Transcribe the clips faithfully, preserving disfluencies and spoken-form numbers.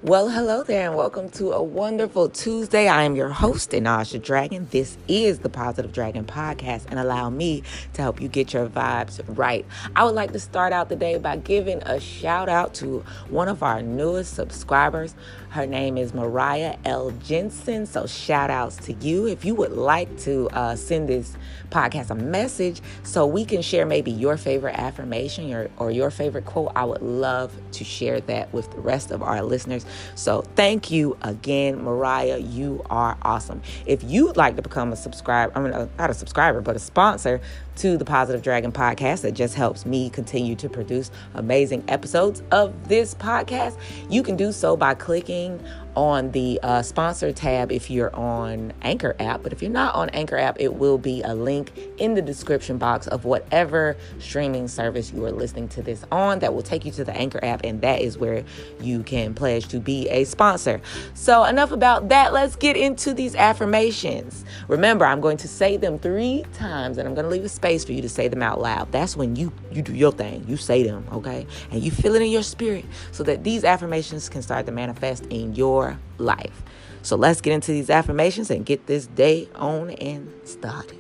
Well, hello there, and welcome to a wonderful Tuesday. I am your host, Inasha Dragon. This is the Positive Dragon Podcast, and allow me to help you get your vibes right. I would like to start out the day by giving a shout out to one of our newest subscribers. Her name is Mariah L. Jensen, so shout outs to you. If you would like to uh, send this podcast a message so we can share maybe your favorite affirmation or, or your favorite quote, I would love to share that with the rest of our listeners. So thank you again, Mariah. You are awesome. If you'd like to become a subscriber, I mean, uh, not a subscriber, but a sponsor to the Positive Dragon Podcast that just helps me continue to produce amazing episodes of this podcast, you can do so by clicking on the uh, sponsor tab if you're on Anchor app. But if you're not on Anchor app, it will be a link in the description box of whatever streaming service you are listening to this on that will take you to the Anchor app, and that is where you can pledge to be a sponsor. So enough about that. Let's get into these affirmations. Remember, I'm going to say them three times, and I'm going to leave a space for you to say them out loud. That's when you you do your thing. You say them, okay? And you feel it in your spirit so that these affirmations can start to manifest in your life. So let's get into these affirmations and get this day on and started.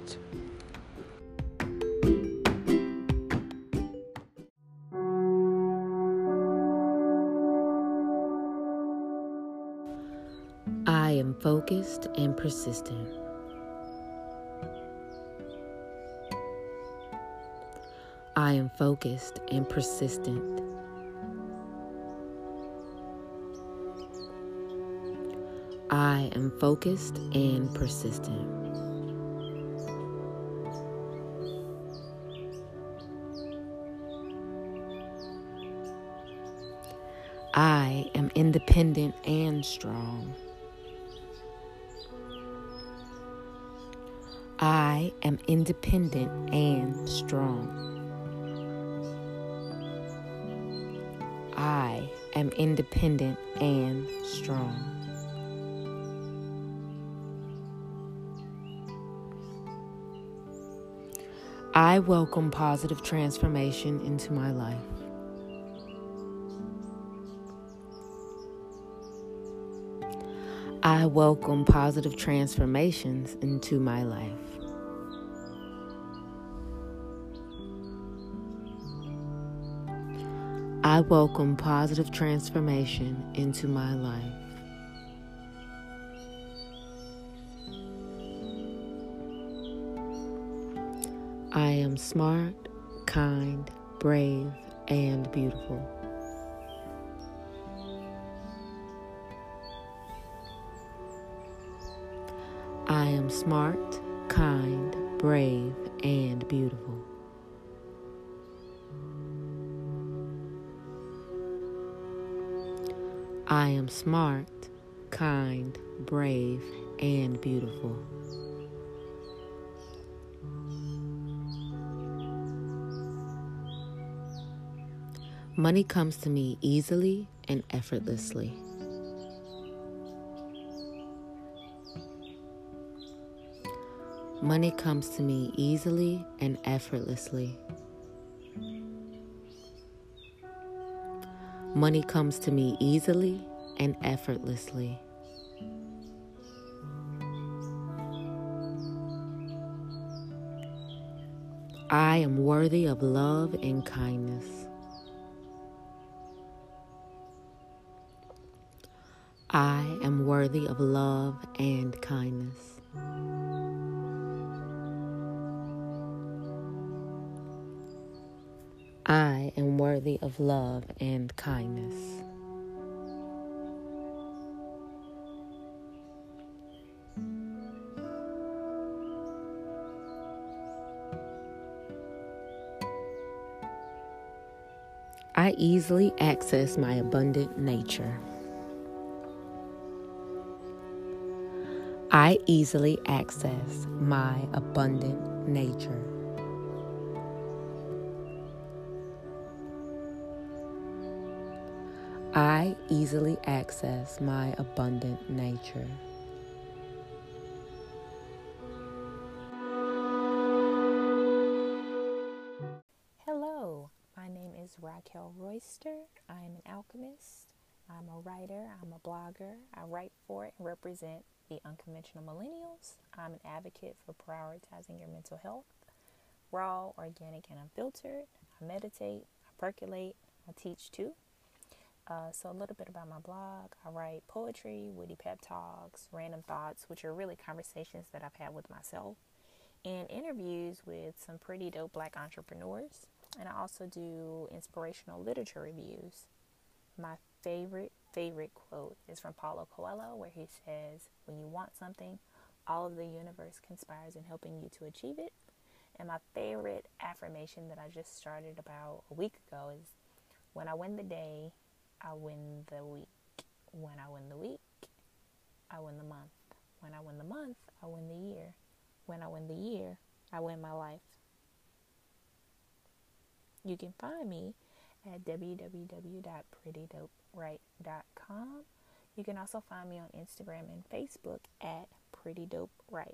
I am focused and persistent. I am focused and persistent. I am focused and persistent. I am independent and strong. I am independent and strong. I am independent and strong. I welcome positive transformation into my life. I welcome positive transformations into my life. I welcome positive transformation into my life. I am smart, kind, brave, and beautiful. I am smart, kind, brave, and beautiful. I am smart, kind, brave, and beautiful. Money comes to me easily and effortlessly. Money comes to me easily and effortlessly. Money comes to me easily and effortlessly. I am worthy of love and kindness. I am worthy of love and kindness. I am worthy of love and kindness. I easily access my abundant nature. I easily access my abundant nature. I easily access my abundant nature. Hello, my name is Raquel Royster. I am an alchemist. I'm a writer, I'm a blogger. I write for and represent the unconventional millennials. I'm an advocate for prioritizing your mental health. Raw, organic, and unfiltered. I meditate, I percolate, I teach too. Uh, so a little bit about my blog. I write poetry, witty pep talks, random thoughts, which are really conversations that I've had with myself, and interviews with some pretty dope Black entrepreneurs. And I also do inspirational literature reviews. My favorite, favorite quote is from Paulo Coelho, where he says, when you want something, all of the universe conspires in helping you to achieve it. And my favorite affirmation that I just started about a week ago is, when I win the day, I win the week. When I win the week, I win the month. When I win the month, I win the year. When I win the year, I win my life. You can find me at w w w dot pretty dope right dot com. You can also find me on Instagram and Facebook at Pretty Dope Right.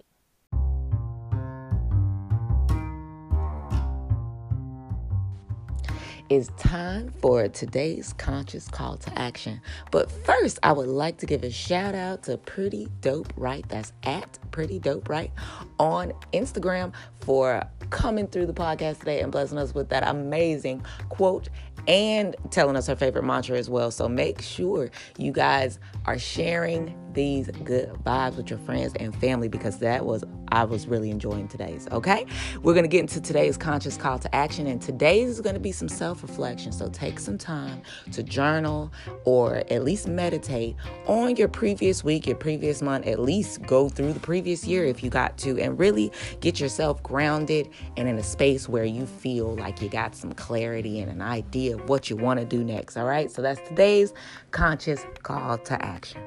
It's time for today's conscious call to action. But first, I would like to give a shout out to Pretty Dope Right. That's at Pretty Dope Right on Instagram for coming through the podcast today and blessing us with that amazing quote and telling us her favorite mantra as well. So make sure you guys are sharing these good vibes with your friends and family, because that was, I was really enjoying today's, okay? We're going to get into today's conscious call to action, and today's is going to be some self-reflection. So take some time to journal or at least meditate on your previous week, your previous month, at least go through the previous year if you got to, and really get yourself grounded and in a space where you feel like you got some clarity and an idea of what you want to do next, all right? So that's today's conscious call to action.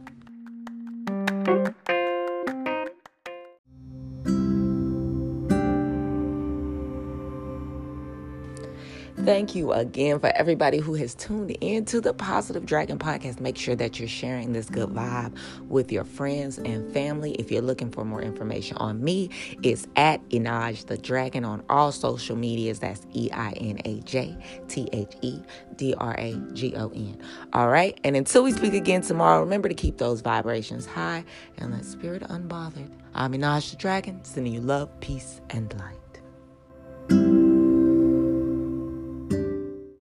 Thank you again for everybody who has tuned in to the Positive Dragon Podcast. Make sure that you're sharing this good vibe with your friends and family. If you're looking for more information on me, it's at Enaj the Dragon on all social medias. That's E I N A J T H E D R A G O N. All right. And until we speak again tomorrow, remember to keep those vibrations high and let spirit unbothered. I'm Enaj the Dragon, sending you love, peace, and light.